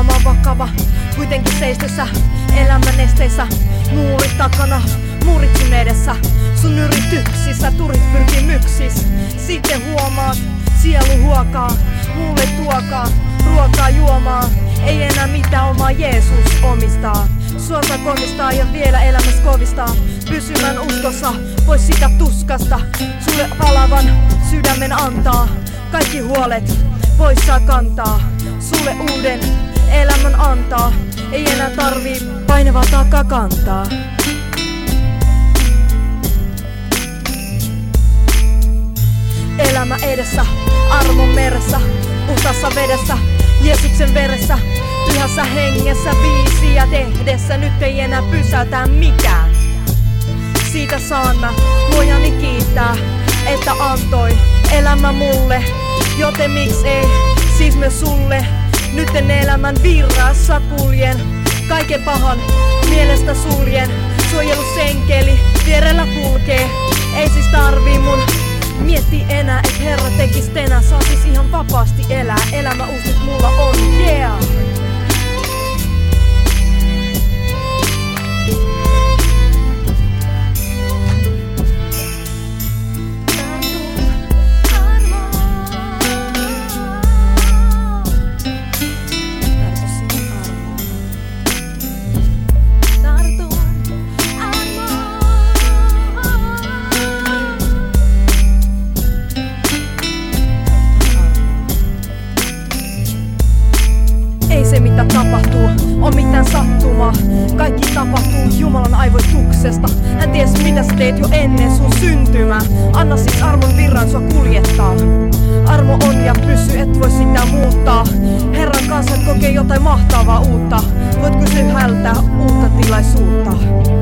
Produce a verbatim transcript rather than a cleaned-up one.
Elämä on vakava, kuitenkin seistessä elämän esteissä. Muurit takana, muurit sun edessä. Sun yrityksissä, turit pyrkimyksis. Sitten huomaat, sielu huokaa. Mulle tuokaa, ruokaa juomaa. Ei enää mitään omaa Jeesus omistaa. Suolta komistaa ja vielä elämässä kovistaa. Pysymään uskossa, pois sitä tuskasta. Sulle palavan sydämen antaa. Kaikki huolet pois saa kantaa. Sulle uuden elämän antaa. Ei enää tarvii painavaa taakkaa kantaa. Elämä edessä, armon meressä, puhtaassa vedessä, Jeesuksen veressä, pyhässä hengessä, biisiä tehdessä. Nyt ei enää pysäytä mikään. Siitä saan mä luojani kiittää, että antoi elämä mulle. Joten miksi ei, siis myös sulle. Nyt en elämän virrassa kuljen, kaiken pahan mielestä suljen. Suojelusenkeli vierellä kulkee, ei siis tarvii mun mietti enää, et Herra tekis tenä. Saa siis ihan vapaasti elää, elämä uusi nyt mulla on, yeah! Se mitä tapahtuu on mitään sattumaa. Kaikki tapahtuu Jumalan aivoituksesta. Hän ties mitä sä teet jo ennen sun syntymää. Anna siis armon virran sua kuljettaa. Armo on ja pysy, et voi sitä muuttaa. Herran kanssa et kokee jotain mahtavaa uutta. Voit kysyä hältä uutta tilaisuutta.